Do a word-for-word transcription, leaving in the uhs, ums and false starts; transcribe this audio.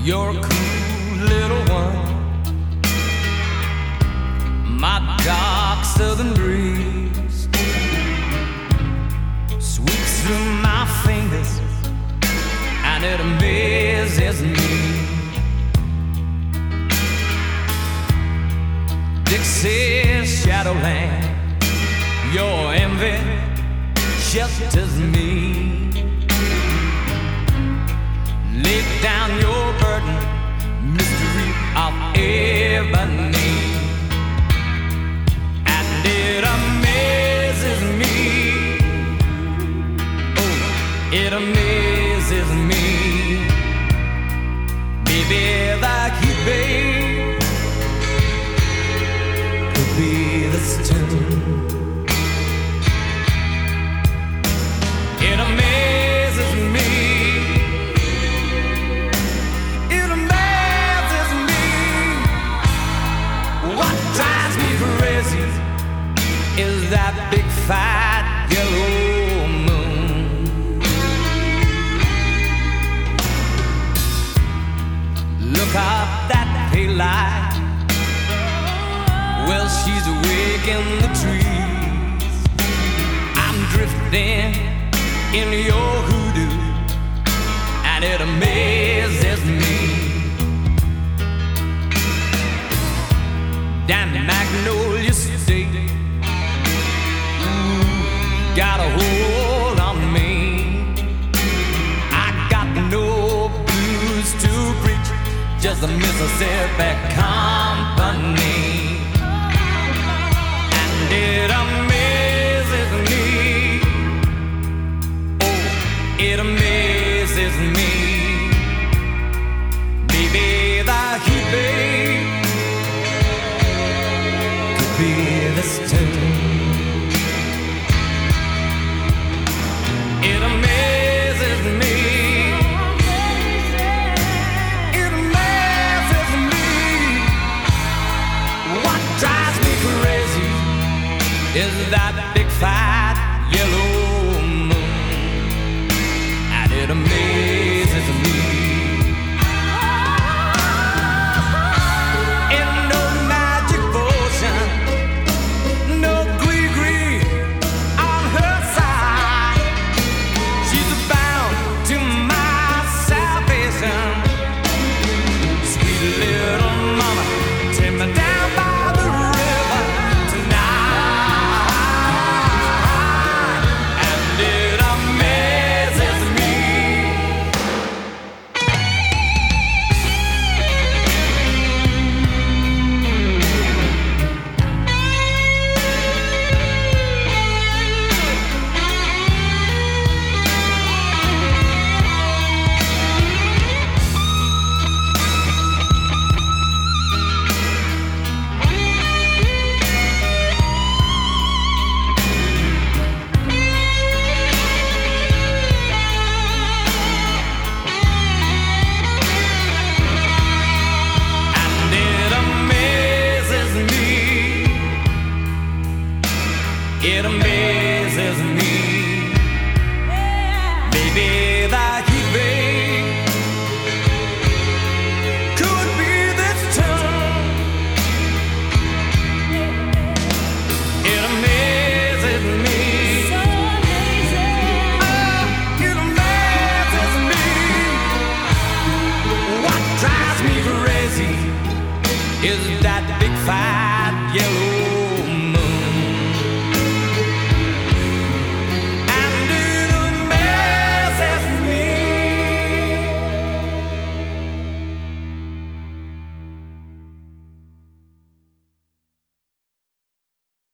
You're a cool little one. My dark southern breeze sweeps through my fingers, and it amazes me. Dixie's Shadowland, your envy shelters me. Lay down your burden, mystery of ebony, and it amazes me. Oh, it amazes me. Maybe the heat, babe, could be this tune. It amazes me. It amazes me. What drives me crazy is that big fat yellow moon. Look up that pale light. Well, she's awake in the trees. I'm drifting in your hoodoo, and it amazes me. Damn Magnolia State, ooh, got a hold on me. I got no blues to preach, just a Mississippi company, and it amazes me. It amazes me. Maybe the heat, babe, could be this tune. It amazes me. It amazes me. What drives me crazy is that big fat yellow. It amazes me. In no magic potion, no gree-gree on her side. She's bound to my salvation. Sweet little mama, take me down by the river tonight, and it amazes me. It amazes me. Maybe the heat, babe, could be this tune. It amazes me. So amazing. Oh, it amazes me. What drives me crazy is